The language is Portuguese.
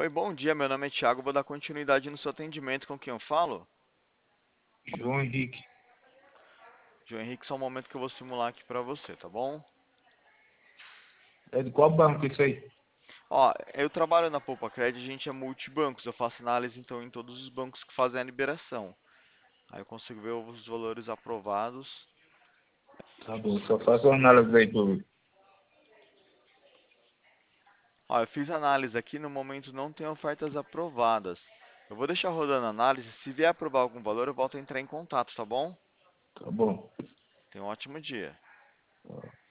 Oi, bom dia. Meu nome é Thiago. Vou dar continuidade no seu atendimento com quem eu falo. João Henrique, João Henrique, só um momento que eu vou simular aqui para você, tá bom? é de qual banco isso aí? Ó, eu trabalho na Poupa Cred, a gente é multibancos. Eu faço análise então em todos os bancos que fazem a liberação. Aí eu consigo ver os valores aprovados. Tá bom, só faça uma análise aí por mim. Ó, eu fiz análise aqui, no momento não tem ofertas aprovadas. Eu vou deixar rodando a análise. Se vier aprovar algum valor, eu volto a entrar em contato, tá bom? Tá bom. Tenha um ótimo dia.